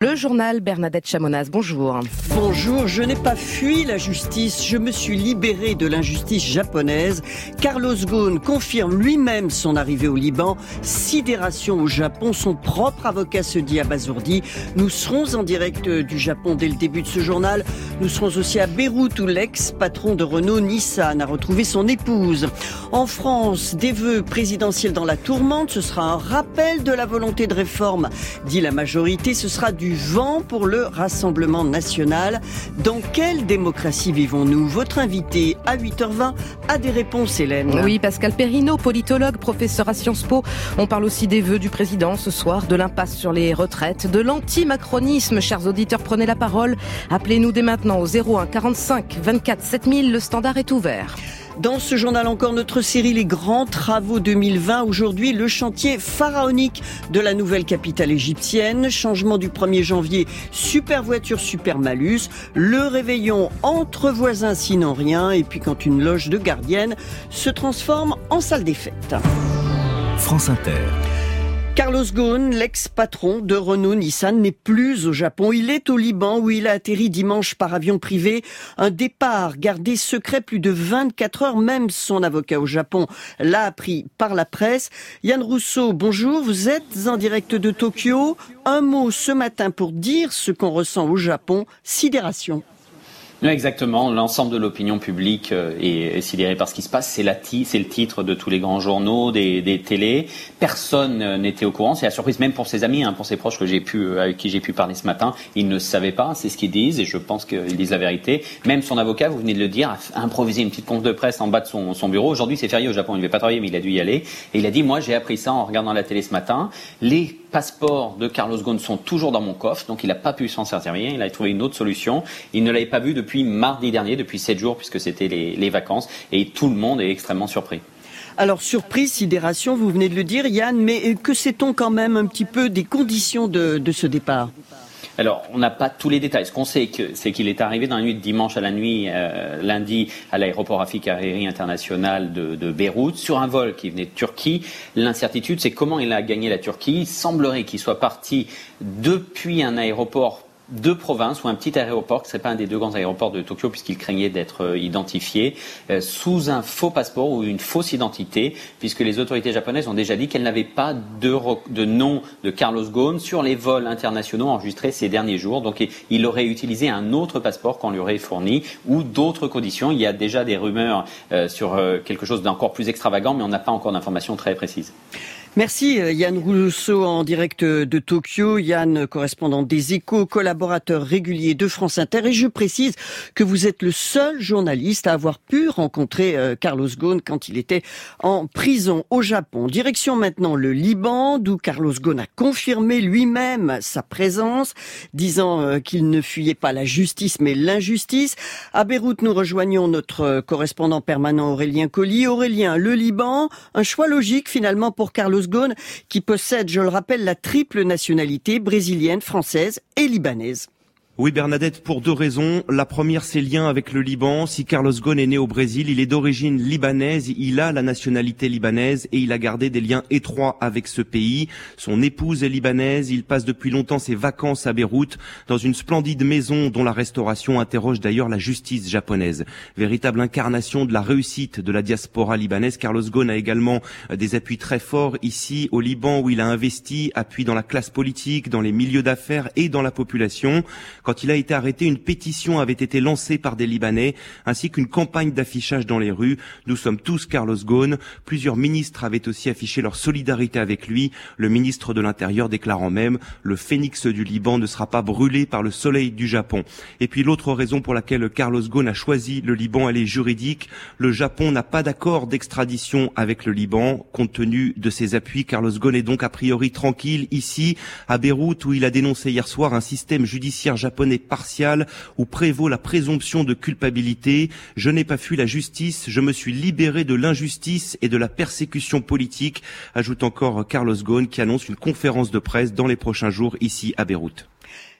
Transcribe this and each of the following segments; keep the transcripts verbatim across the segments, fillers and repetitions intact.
Le journal Bernadette Chamonaz, bonjour. Bonjour, je n'ai pas fui la justice, je me suis libéré de l'injustice japonaise. Carlos Ghosn confirme lui-même son arrivée au Liban. Sidération au Japon, son propre avocat se dit abasourdi. Nous serons en direct du Japon dès le début de ce journal. Nous serons aussi à Beyrouth où l'ex-patron de Renault, Nissan, a retrouvé son épouse. En France, des vœux présidentiels dans la tourmente, ce sera un rappel de la volonté de réforme, dit la majorité. Ce sera du vent pour le Rassemblement national. Dans quelle démocratie vivons-nous? Votre invité à huit heures vingt a des réponses, Hélène. Oui, Pascal Perrineau, politologue, professeur à Sciences Po. On parle aussi des vœux du président ce soir, de l'impasse sur les retraites, de l'anti-macronisme. Chers auditeurs, prenez la parole. Appelez-nous dès maintenant au zéro un quarante-cinq vingt-quatre sept mille. Le standard est ouvert. Dans ce journal encore, notre série Les Grands Travaux deux mille vingt. Aujourd'hui, le chantier pharaonique de la nouvelle capitale égyptienne. Changement du premier janvier, super voiture, super malus. Le réveillon entre voisins sinon rien. Et puis quand une loge de gardienne se transforme en salle des fêtes. France Inter. Carlos Ghosn, l'ex-patron de Renault Nissan, n'est plus au Japon. Il est au Liban où il a atterri dimanche par avion privé. Un départ gardé secret plus de vingt-quatre heures. Même son avocat au Japon l'a appris par la presse. Yann Rousseau, bonjour. Vous êtes en direct de Tokyo. Un mot ce matin pour dire ce qu'on ressent au Japon. Sidération. Exactement, l'ensemble de l'opinion publique est, est sidéré par ce qui se passe. C'est, la ti- c'est le titre de tous les grands journaux, des, des télés. Personne n'était au courant. C'est la surprise même pour ses amis, hein, pour ses proches que j'ai pu, avec qui j'ai pu parler ce matin. Ils ne savaient pas, c'est ce qu'ils disent, et je pense qu'ils disent la vérité. Même son avocat, vous venez de le dire, a improvisé une petite conf de presse en bas de son, son bureau. Aujourd'hui, c'est férié au Japon, il ne devait pas travailler, mais il a dû y aller. Et il a dit, moi, j'ai appris ça en regardant la télé ce matin. Les passeports de Carlos Ghosn sont toujours dans mon coffre, donc il n'a pas pu s'en servir. Il a trouvé une autre solution. Il ne l'avait pas vu depuis mardi dernier, depuis sept jours, puisque c'était les, les vacances, et tout le monde est extrêmement surpris. Alors, surprise, sidération, vous venez de le dire, Yann, mais que sait-on quand même un petit peu des conditions de, de ce départ ? Alors, on n'a pas tous les détails. Ce qu'on sait, que, c'est qu'il est arrivé dans la nuit de dimanche à la nuit, euh, lundi, à l'aéroport Rafik Hariri international de, de Beyrouth, sur un vol qui venait de Turquie. L'incertitude, c'est comment il a gagné la Turquie. Il semblerait qu'il soit parti depuis un aéroport de province ou un petit aéroport qui ne serait pas un des deux grands aéroports de Tokyo puisqu'il craignait d'être euh, identifié euh, sous un faux passeport ou une fausse identité, puisque les autorités japonaises ont déjà dit qu'elles n'avaient pas de, de nom de Carlos Ghosn sur les vols internationaux enregistrés ces derniers jours. Donc il aurait utilisé un autre passeport qu'on lui aurait fourni ou d'autres conditions. Il y a déjà des rumeurs euh, sur euh, quelque chose d'encore plus extravagant, mais on n'a pas encore d'informations très précises. Merci Yann Rousseau en direct de Tokyo. Yann, correspondant des Échos, collaborateur régulier de France Inter. Et je précise que vous êtes le seul journaliste à avoir pu rencontrer Carlos Ghosn quand il était en prison au Japon. Direction maintenant le Liban, d'où Carlos Ghosn a confirmé lui-même sa présence, disant qu'il ne fuyait pas la justice mais l'injustice. À Beyrouth, nous rejoignons notre correspondant permanent Aurélien Colli. Aurélien, le Liban, un choix logique finalement pour Carlos Ghosn, qui possède, je le rappelle, la triple nationalité brésilienne, française et libanaise. Oui Bernadette, pour deux raisons. La première, c'est lien avec le Liban. Si Carlos Ghosn est né au Brésil, il est d'origine libanaise, il a la nationalité libanaise et il a gardé des liens étroits avec ce pays. Son épouse est libanaise, il passe depuis longtemps ses vacances à Beyrouth, dans une splendide maison dont la restauration interroge d'ailleurs la justice japonaise. Véritable incarnation de la réussite de la diaspora libanaise, Carlos Ghosn a également des appuis très forts ici au Liban où il a investi, appui dans la classe politique, dans les milieux d'affaires et dans la population. Quand il a été arrêté, une pétition avait été lancée par des Libanais, ainsi qu'une campagne d'affichage dans les rues. Nous sommes tous Carlos Ghosn. Plusieurs ministres avaient aussi affiché leur solidarité avec lui. Le ministre de l'Intérieur déclarant même « Le phénix du Liban ne sera pas brûlé par le soleil du Japon ». Et puis l'autre raison pour laquelle Carlos Ghosn a choisi le Liban, elle est juridique. Le Japon n'a pas d'accord d'extradition avec le Liban. Compte tenu de ses appuis, Carlos Ghosn est donc a priori tranquille ici, à Beyrouth, où il a dénoncé hier soir un système judiciaire japonais japonais partial où prévaut la présomption de culpabilité. Je n'ai pas fui la justice, je me suis libéré de l'injustice et de la persécution politique, ajoute encore Carlos Ghosn qui annonce une conférence de presse dans les prochains jours ici à Beyrouth.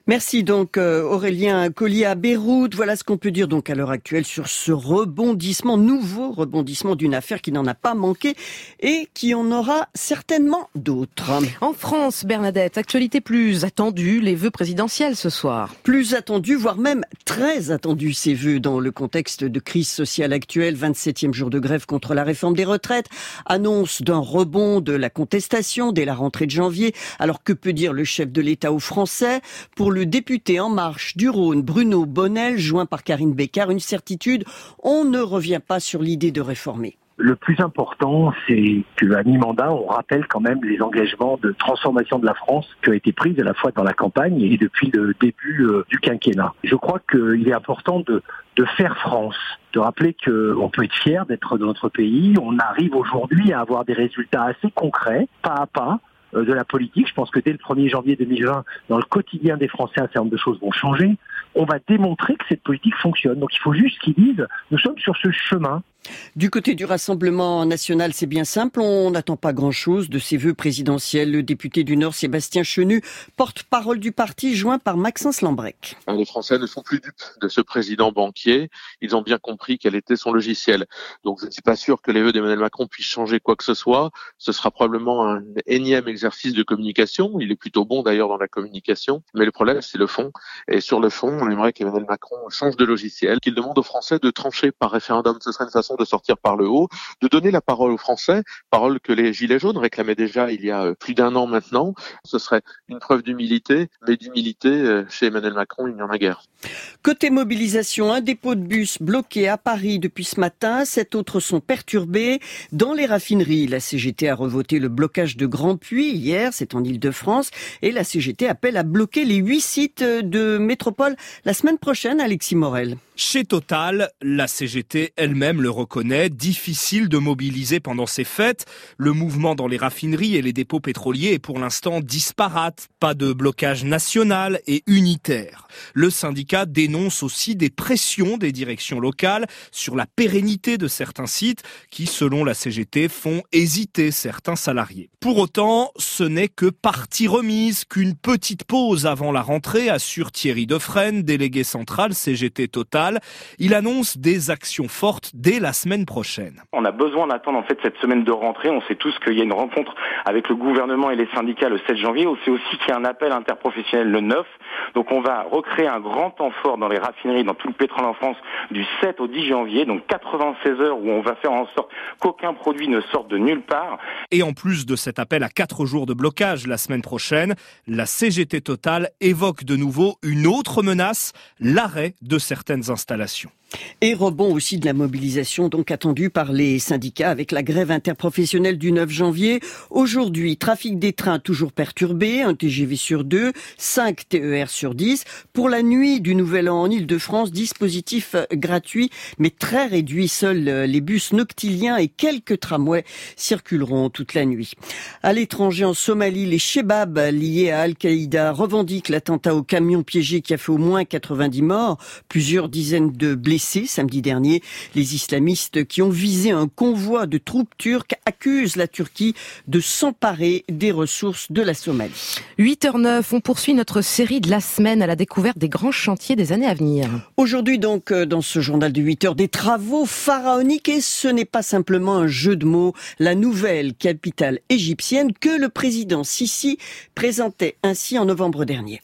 Merci donc euh, Aurélien Collier à Beyrouth. Voilà ce qu'on peut dire donc à l'heure actuelle sur ce rebondissement, nouveau rebondissement d'une affaire qui n'en a pas manqué et qui en aura certainement d'autres. En France, Bernadette, actualité plus attendue, les vœux présidentiels ce soir. Plus attendus, voire même très attendus ces vœux dans le contexte de crise sociale actuelle. vingt-septième jour de grève contre la réforme des retraites, annonce d'un rebond de la contestation dès la rentrée de janvier. Alors que peut dire le chef de l'État aux Français? Pour le député En Marche du Rhône, Bruno Bonnell, joint par Karine Bécard, une certitude, on ne revient pas sur l'idée de réformer. Le plus important, c'est qu'à mi-mandat, on rappelle quand même les engagements de transformation de la France qui ont été pris à la fois dans la campagne et depuis le début euh, du quinquennat. Je crois qu'il est important de, de faire France, de rappeler qu'on peut être fier d'être dans notre pays. On arrive aujourd'hui à avoir des résultats assez concrets, pas à pas, de la politique. Je pense que dès le premier janvier deux mille vingt, dans le quotidien des Français, un certain nombre de choses vont changer. On va démontrer que cette politique fonctionne. Donc il faut juste qu'ils disent, nous sommes sur ce chemin. Du côté du Rassemblement national, c'est bien simple, on n'attend pas grand-chose de ces vœux présidentiels. Le député du Nord, Sébastien Chenu, porte-parole du parti, joint par Maxence Lambrec. Les Français ne sont plus dupes de ce président banquier. Ils ont bien compris quel était son logiciel. Donc je ne suis pas sûr que les vœux d'Emmanuel Macron puissent changer quoi que ce soit. Ce sera probablement un énième exercice de communication. Il est plutôt bon d'ailleurs dans la communication. Mais le problème, c'est le fond. Et sur le fond, on aimerait qu'Emmanuel Macron change de logiciel, qu'il demande aux Français de trancher par référendum. Ce serait une façon de sortir par le haut, de donner la parole aux Français, parole que les Gilets jaunes réclamaient déjà il y a plus d'un an maintenant. Ce serait une preuve d'humilité, mais d'humilité, chez Emmanuel Macron, il n'y en a guère. Côté mobilisation, un dépôt de bus bloqué à Paris depuis ce matin, sept autres sont perturbés. Dans les raffineries, la C G T a revoté le blocage de Grandpuits hier, c'est en Île-de-France, et la C G T appelle à bloquer les huit sites de métropole la semaine prochaine, Alexis Morel. Chez Total, la C G T elle-même le reconnaît, difficile de mobiliser pendant ces fêtes. Le mouvement dans les raffineries et les dépôts pétroliers est pour l'instant disparate. Pas de blocage national et unitaire. Le syndicat dénonce aussi des pressions des directions locales sur la pérennité de certains sites qui, selon la C G T, font hésiter certains salariés. Pour autant, ce n'est que partie remise, qu'une petite pause avant la rentrée, assure Thierry Defresne, délégué central C G T Total. Il annonce des actions fortes dès la semaine prochaine. On a besoin d'attendre en fait cette semaine de rentrée. On sait tous qu'il y a une rencontre avec le gouvernement et les syndicats le sept janvier. On sait aussi qu'il y a un appel interprofessionnel le neuf. Donc on va recréer un grand temps fort dans les raffineries, dans tout le pétrole en France, du sept au dix janvier. Donc quatre-vingt-seize heures où on va faire en sorte qu'aucun produit ne sorte de nulle part. Et en plus de cet appel à quatre jours de blocage la semaine prochaine, la C G T Total évoque de nouveau une autre menace, l'arrêt de certaines installations. Et rebond aussi de la mobilisation donc attendue par les syndicats avec la grève interprofessionnelle du neuf janvier. Aujourd'hui, trafic des trains toujours perturbé, un T G V sur deux, cinq T E R sur dix. Pour la nuit du Nouvel An en Île-de-France, dispositif gratuit mais très réduit. Seuls les bus noctiliens et quelques tramways circuleront toute la nuit. À l'étranger, en Somalie, les Chebabs liés à Al-Qaïda revendiquent l'attentat au camion piégé qui a fait au moins quatre-vingt-dix morts, plusieurs dizaines de blessés. Samedi dernier, les islamistes qui ont visé un convoi de troupes turques accusent la Turquie de s'emparer des ressources de la Somalie. huit heures neuf, on poursuit notre série de la semaine à la découverte des grands chantiers des années à venir. Aujourd'hui donc, dans ce journal de huit heures, des travaux pharaoniques et ce n'est pas simplement un jeu de mots. La nouvelle capitale égyptienne que le président Sisi présentait ainsi en novembre dernier.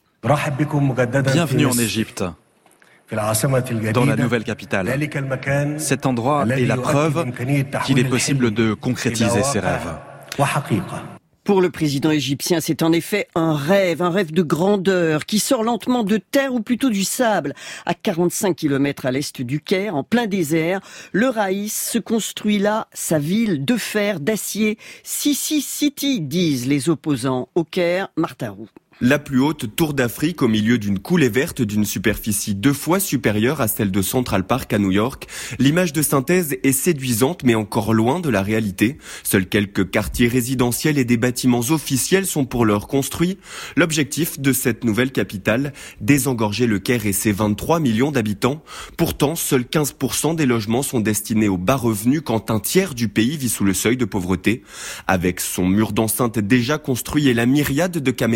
Bienvenue en Égypte. Dans la nouvelle capitale. Cet endroit est la preuve qu'il est possible de concrétiser ses rêves. Pour le président égyptien, c'est en effet un rêve, un rêve de grandeur qui sort lentement de terre ou plutôt du sable. À quarante-cinq kilomètres à l'est du Caire, en plein désert, le Raïs se construit là sa ville de fer, d'acier. Sisi City, disent les opposants. Au Caire, Martin Roux. La plus haute tour d'Afrique au milieu d'une coulée verte d'une superficie deux fois supérieure à celle de Central Park à New York. L'image de synthèse est séduisante mais encore loin de la réalité. Seuls quelques quartiers résidentiels et des bâtiments officiels sont pour l'heure construits. L'objectif de cette nouvelle capitale, désengorger le Caire et ses vingt-trois millions d'habitants. Pourtant, seuls quinze pour cent des logements sont destinés aux bas revenus quand un tiers du pays vit sous le seuil de pauvreté. Avec son mur d'enceinte déjà construit et la myriade de caméras prévues,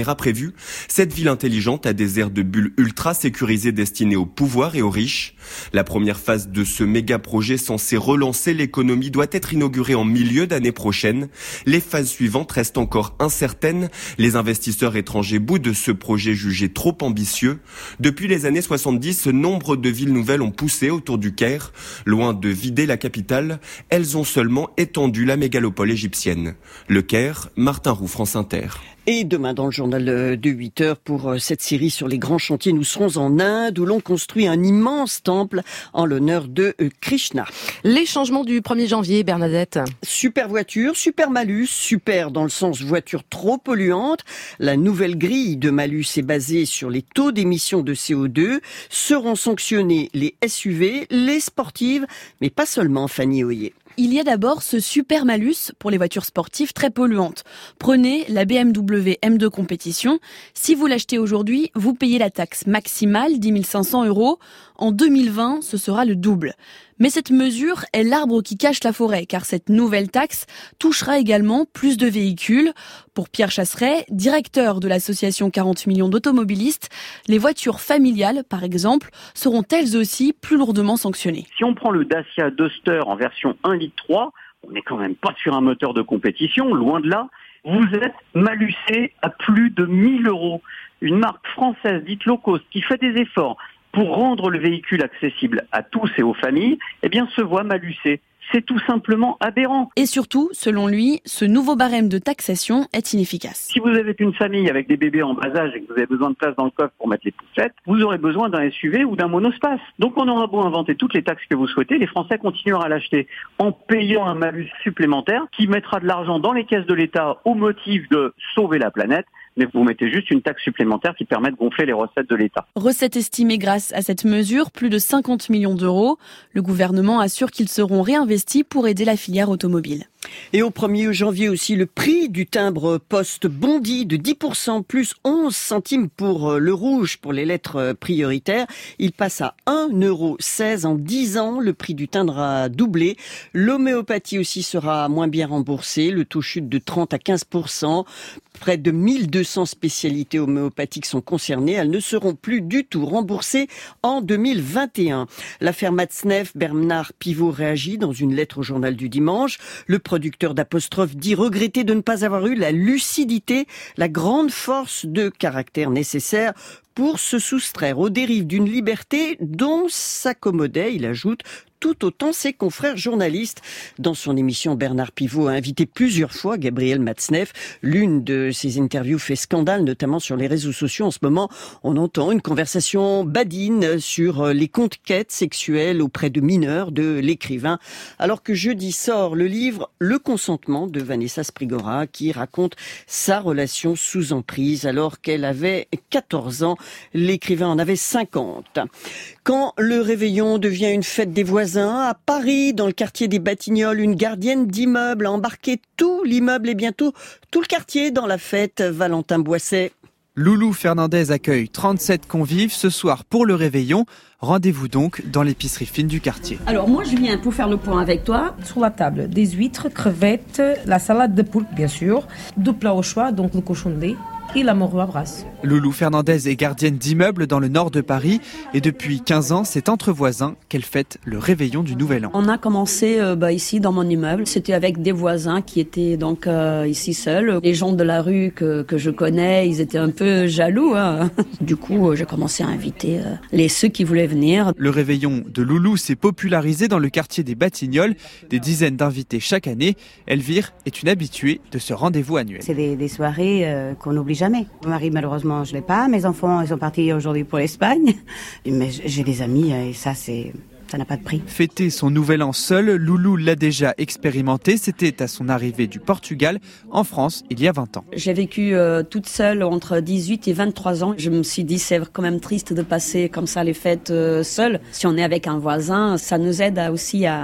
prévu. Cette ville intelligente a des aires de bulles ultra sécurisées destinées au pouvoir et aux riches. La première phase de ce méga projet censé relancer l'économie doit être inaugurée en milieu d'année prochaine. Les phases suivantes restent encore incertaines. Les investisseurs étrangers boudent de ce projet jugé trop ambitieux. Depuis les années soixante-dix, nombre de villes nouvelles ont poussé autour du Caire. Loin de vider la capitale, elles ont seulement étendu la mégalopole égyptienne. Le Caire, Martin Roux, France Inter. Et demain, dans le journal de huit heures, pour cette série sur les grands chantiers, nous serons en Inde, où l'on construit un immense temple en l'honneur de Krishna. Les changements du premier janvier, Bernadette. Super voiture, super malus, super dans le sens voiture trop polluante. La nouvelle grille de malus est basée sur les taux d'émissions de C O deux. Seront sanctionnés les S U V, les sportives, mais pas seulement, Fanny Hoyer. Il y a d'abord ce super malus pour les voitures sportives très polluantes. Prenez la B M W M deux compétition. Si vous l'achetez aujourd'hui, vous payez la taxe maximale, dix mille cinq cents euros. En deux mille vingt, ce sera le double. Mais cette mesure est l'arbre qui cache la forêt, car cette nouvelle taxe touchera également plus de véhicules. Pour Pierre Chasseret, directeur de l'association quarante millions d'automobilistes, les voitures familiales, par exemple, seront elles aussi plus lourdement sanctionnées. Si on prend le Dacia Duster en version un virgule trois, on n'est quand même pas sur un moteur de compétition, loin de là. Vous êtes malusé à plus de mille euros. Une marque française dite low cost qui fait des efforts pour rendre le véhicule accessible à tous et aux familles, eh bien, se voit malusé. C'est tout simplement aberrant. Et surtout, selon lui, ce nouveau barème de taxation est inefficace. Si vous avez une famille avec des bébés en bas âge et que vous avez besoin de place dans le coffre pour mettre les poussettes, vous aurez besoin d'un S U V ou d'un monospace. Donc on aura beau inventer toutes les taxes que vous souhaitez, les Français continueront à l'acheter en payant un malus supplémentaire qui mettra de l'argent dans les caisses de l'État au motif de sauver la planète. Mais vous mettez juste une taxe supplémentaire qui permet de gonfler les recettes de l'État. Recettes estimées grâce à cette mesure, plus de cinquante millions d'euros. Le gouvernement assure qu'ils seront réinvestis pour aider la filière automobile. Et au premier janvier aussi, le prix du timbre poste bondit de dix pour cent, plus onze centimes pour le rouge, pour les lettres prioritaires. Il passe à un euro seize en dix ans. Le prix du timbre a doublé. L'homéopathie aussi sera moins bien remboursée. Le taux chute de trente à quinze pour cent. Près de mille deux cents spécialités homéopathiques sont concernées. Elles ne seront plus du tout remboursées en deux mille vingt et un. L'affaire Matzneff, Bernard Pivot réagit dans une lettre au journal du dimanche. Le producteur d'apostrophes dit regretter de ne pas avoir eu la lucidité, la grande force de caractère nécessaire pour se soustraire aux dérives d'une liberté dont s'accommodaient, il ajoute, tout autant ses confrères journalistes. Dans son émission, Bernard Pivot a invité plusieurs fois Gabriel Matzneff. L'une de ses interviews fait scandale, notamment sur les réseaux sociaux. En ce moment, on entend une conversation badine sur les conquêtes sexuelles auprès de mineurs de l'écrivain. Alors que jeudi sort le livre Le consentement de Vanessa Sprigora, qui raconte sa relation sous emprise alors qu'elle avait quatorze ans. L'écrivain en avait cinquante. Quand le réveillon devient une fête des voisins, à Paris, dans le quartier des Batignolles, une gardienne d'immeuble a embarqué tout l'immeuble et bientôt tout le quartier dans la fête. Valentin Boisset. Loulou Fernandez accueille trente-sept convives ce soir pour le réveillon. Rendez-vous donc dans l'épicerie fine du quartier. Alors moi je viens pour faire le point avec toi. Sur la table, des huîtres, crevettes, la salade de poulpe bien sûr, deux plats au choix, donc le cochon de lait et la morue à brasse. Loulou Fernandez est gardienne d'immeuble dans le nord de Paris et depuis quinze ans, c'est entre voisins qu'elle fête le réveillon du Nouvel An. On a commencé euh, bah, ici dans mon immeuble. C'était avec des voisins qui étaient donc euh, ici seuls. Les gens de la rue que, que je connais, ils étaient un peu jaloux. Hein. Du coup, euh, j'ai commencé à inviter euh, les ceux qui voulaient venir. Le réveillon de Loulou s'est popularisé dans le quartier des Batignolles. Des dizaines d'invités chaque année. Elvire est une habituée de ce rendez-vous annuel. C'est des, des soirées euh, qu'on n'oublie jamais. Mon mari, malheureusement, je l'ai pas. Mes enfants, ils sont partis aujourd'hui pour l'Espagne. Mais j'ai des amis et ça, c'est... ça n'a pas de prix. Fêter son nouvel an seul, Loulou l'a déjà expérimenté. C'était à son arrivée du Portugal en France il y a vingt ans. J'ai vécu euh, toute seule entre dix-huit et vingt-trois ans. Je me suis dit c'est quand même triste de passer comme ça les fêtes euh, seule. Si on est avec un voisin, ça nous aide à, aussi à,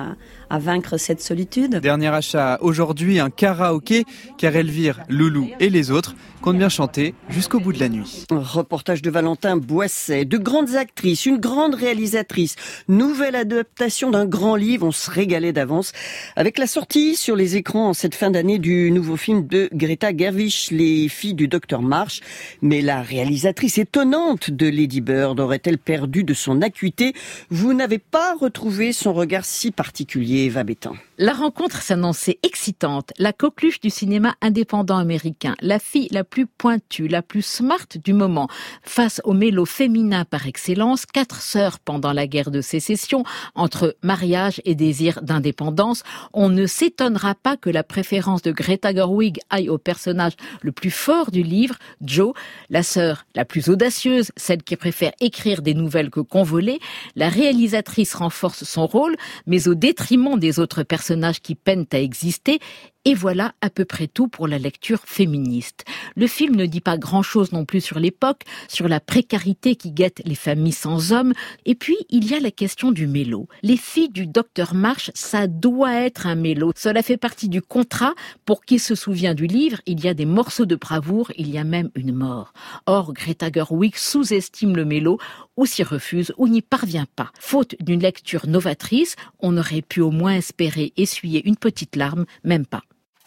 à vaincre cette solitude. Dernier achat aujourd'hui, un karaoké, car Elvire, Loulou et les autres comptent bien chanter jusqu'au bout de la nuit. Reportage de Valentin Boisset. De grandes actrices, une grande réalisatrice, nouvelle adaptation d'un grand livre, on se régalait d'avance. Avec la sortie sur les écrans en cette fin d'année du nouveau film de Greta Gerwig, Les filles du docteur March. Mais la réalisatrice étonnante de Lady Bird aurait-elle perdu de son acuité? Vous n'avez pas retrouvé son regard si particulier, Eva Bétain. La rencontre s'annonçait excitante. La coqueluche du cinéma indépendant américain, la fille la plus pointue, la plus smart du moment. Face au mélo féminin par excellence, quatre sœurs pendant la guerre de sécession, entre mariage et désir d'indépendance, on ne s'étonnera pas que la préférence de Greta Gerwig aille au personnage le plus fort du livre, Jo, la sœur la plus audacieuse, celle qui préfère écrire des nouvelles que convoler. La réalisatrice renforce son rôle, mais au détriment des autres personnages qui peinent à exister. Et voilà à peu près tout pour la lecture féministe. Le film ne dit pas grand-chose non plus sur l'époque, sur la précarité qui guette les familles sans hommes. Et puis, il y a la question du mélo. Les filles du docteur March, ça doit être un mélo. Cela fait partie du contrat. Pour qui se souvient du livre, il y a des morceaux de bravoure, il y a même une mort. Or, Greta Gerwig sous-estime le mélo, ou s'y refuse, ou n'y parvient pas. Faute d'une lecture novatrice, on aurait pu au moins espérer essuyer une petite larme, même pas.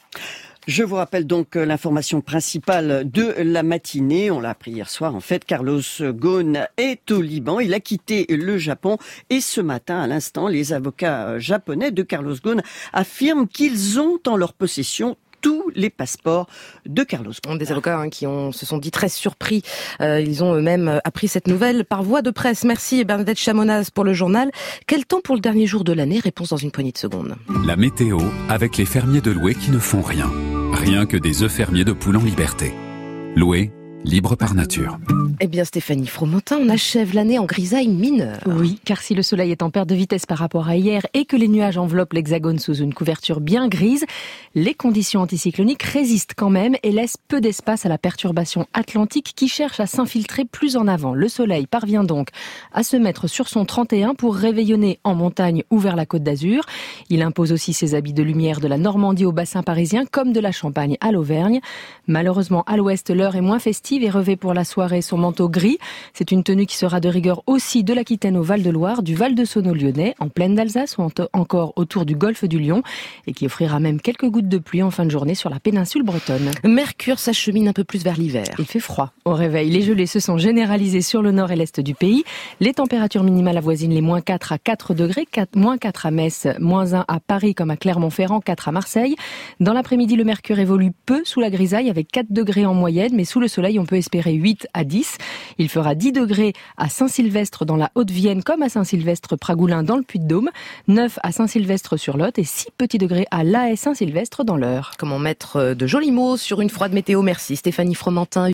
Je vous rappelle donc l'information principale de la matinée. On l'a appris hier soir. En fait, Carlos Ghosn est au Liban. Il a quitté le Japon. Et ce matin, à l'instant, les avocats japonais de Carlos Ghosn affirment qu'ils ont en leur possession tous les passeports de Carlos Ghosn. Des avocats hein, qui ont, se sont dit très surpris. Euh, ils ont eux-mêmes appris cette nouvelle par voie de presse. Merci Bernadette Chamonaz pour le journal. Quel temps pour le dernier jour de l'année? Réponse dans une poignée de secondes. La météo avec les fermiers de Loué qui ne font rien. Rien que des œufs fermiers de poules en liberté. Loué, libre par nature. Eh bien Stéphanie Fromentin, on achève l'année en grisaille mineure. Oui, car si le soleil est en perte de vitesse par rapport à hier et que les nuages enveloppent l'hexagone sous une couverture bien grise, les conditions anticycloniques résistent quand même et laissent peu d'espace à la perturbation atlantique qui cherche à s'infiltrer plus en avant. Le soleil parvient donc à se mettre sur son trente et un pour réveillonner en montagne ou vers la Côte d'Azur. Il impose aussi ses habits de lumière de la Normandie au bassin parisien comme de la Champagne à l'Auvergne. Malheureusement, à l'ouest, l'heure est moins festive et revêt pour la soirée son manteau gris. C'est une tenue qui sera de rigueur aussi de l'Aquitaine au Val-de-Loire, du Val-de-Saône au Lyonnais, en plaine d'Alsace ou encore autour du golfe du Lion et qui offrira même quelques gouttes de pluie en fin de journée sur la péninsule bretonne. Mercure s'achemine un peu plus vers l'hiver. Il fait froid. Au réveil, les gelées se sont généralisées sur le nord et l'est du pays. Les températures minimales avoisinent les moins quatre à quatre degrés, quatre, moins quatre à Metz, moins un à Paris comme à Clermont-Ferrand, quatre à Marseille. Dans l'après-midi, le mercure évolue peu sous la grisaille avec quatre degrés en moyenne, mais sous le soleil, on peut espérer huit à dix. Il fera dix degrés à Saint-Sylvestre dans la Haute-Vienne comme à Saint-Sylvestre-Pragoulin dans le Puy-de-Dôme, neuf à Saint-Sylvestre-sur-Lot et six petits degrés à La Haye-Saint-Sylvestre dans l'Eure. Comment mettre de jolis mots sur une froide météo? Merci Stéphanie Fromentin.